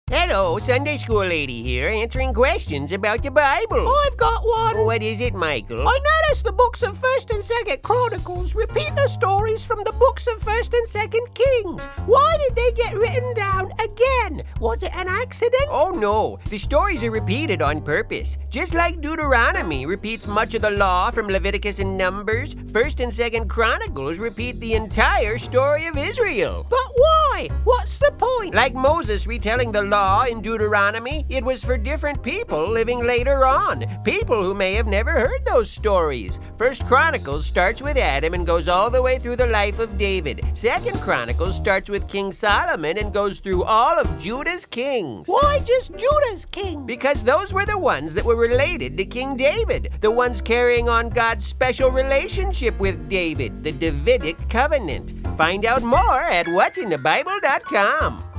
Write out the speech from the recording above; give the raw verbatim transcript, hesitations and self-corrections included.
Hello, Sunday school lady here, answering questions about the Bible. I've got one. What is it, Michael? I noticed the books of First and Second Chronicles repeat the stories from the books of First and Second Kings. Why did they get written down again? Was it an accident? Oh no, the stories are repeated on purpose. Just like Deuteronomy repeats much of the law from Leviticus and Numbers, First and Second Chronicles repeat the entire story of Israel. But why? What's the point? Like Moses retelling the law in Deuteronomy, it was for different people living later on. People who may have never heard those stories. First Chronicles starts with Adam and goes all the way through the life of David. Second Chronicles starts with King Solomon and goes through all of Judah's kings. Why just Judah's king? Because those were the ones that were related to King David, the ones carrying on God's special relationship with David, the Davidic covenant. Find out more at what's in the bible dot com.